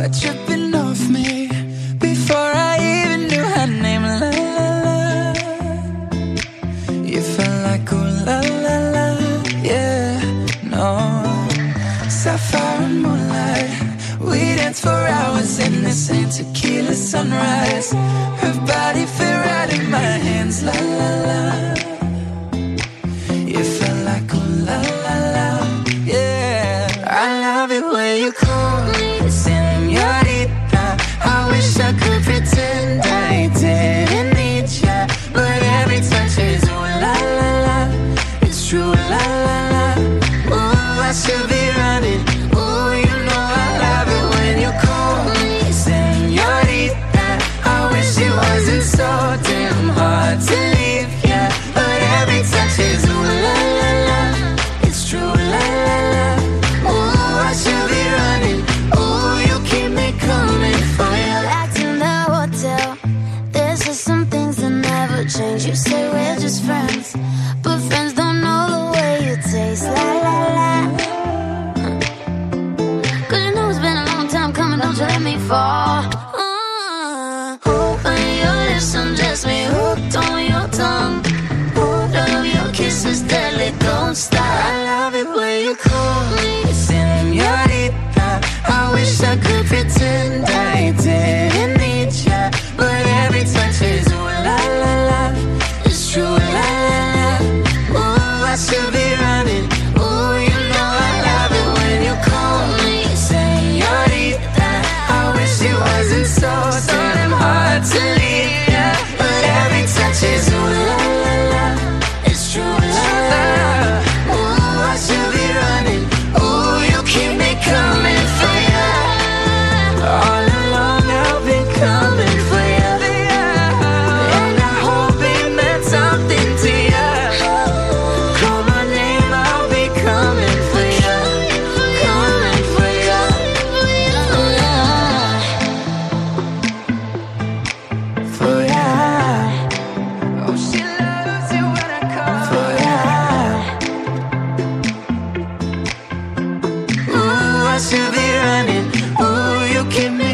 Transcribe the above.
tripping off me before I even knew her name. La la la. You felt like ooh la la la. Yeah, no. Sapphire and moonlight, we danced for hours in the same tequila sunrise. Her body fit right in my hands. La la la. You felt like ooh la la la. Yeah, I love it when you call me señorita. I wish I could pretend I didn't need ya, but every touch is ooh la la la. It's true la la la. Ooh, I should be running. Ooh, you know I love it when you call me señorita. I wish it wasn't so damn hard to leave ya, but every touch is ooh la la la. It's true la la la. Ooh, I should be running. Ooh, you keep me coming for you. Back in the hotel, there's just some things that never change. You say we're just friends, but friends don't know the way you taste. La la la. Cause you know it's been a long time coming, don't you let me fall. When your lips undress me, hooked on your tongue. Love your kisses deadly, don't stop. I love it when you call me señorita. I wish I could pretend I didn't need ya, but every touch is ooh la la la. It's true la la la. Ooh, I should be running. Ooh, you know I love it when you call me señorita. I wish it wasn't so damn hard to leave ya, but every touch is ooh la la la. It's true la la la. Ooh, I should be running. Ooh, you keep me coming for ya. All along I've been coming for ya, and I hope it meant something to ya. Call my name, I'll be coming for ya, coming for ya. For ya. Oh, she loves it when I call for ya. Ooh, I should be running. Ooh, you keep me